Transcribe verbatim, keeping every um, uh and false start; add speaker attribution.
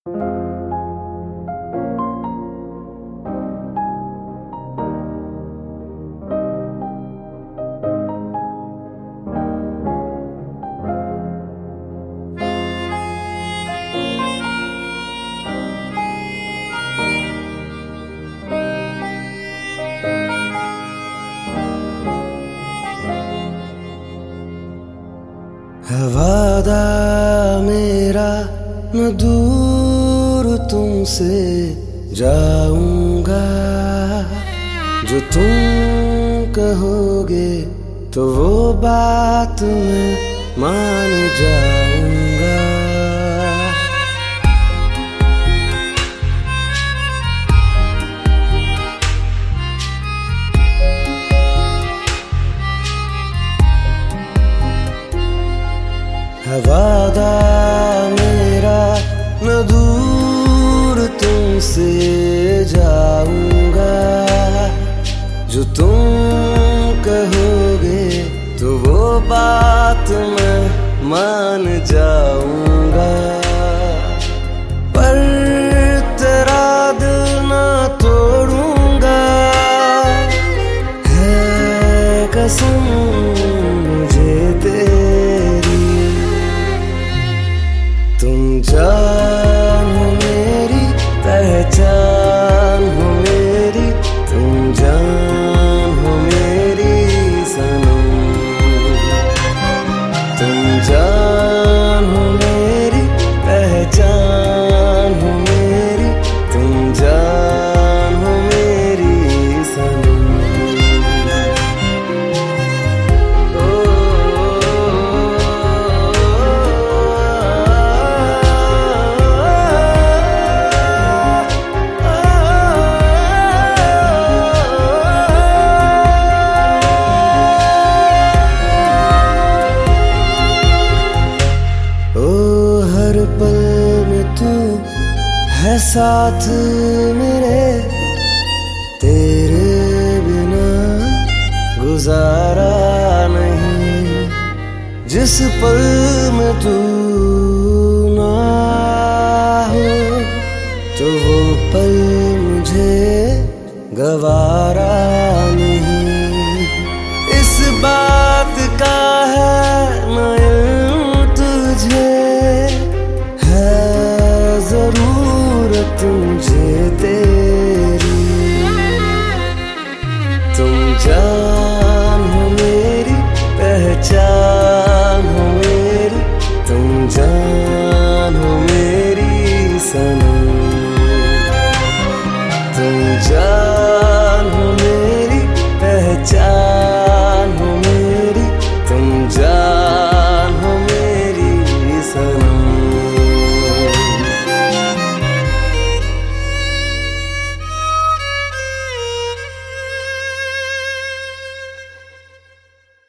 Speaker 1: है वादा मेरा न दूर तुमसे जाऊंगा, जो तुम कहोगे तो वो बात मैं मान जाऊंगा। है वादा मेरा न दूर तुमसे जाऊंगा, जो तुम कहोगे तो वो बात मैं मान जाऊंगा। पर तेरा दिल ना तोड़ूंगा, है कसम मुझे तेरी। तुम जान हो मेरी, पहचान हो मेरी, तुम जान हो मेरी सनम। तुम जान हो मेरी, पहचान हो मेरी, तुम जान हो मेरी सनम। पल में तू है साथ मेरे, तेरे बिना गुजारा नहीं। जिस पल में तू ना हो तो वो पल मुझे गवारा नहीं। इस बात का है ना इल्म तुझे, जरूरत मुझे तेरी। तुम जान हो मेरी, पहचान हो मेरी, तुम जान हो मेरी सनम। तुम जान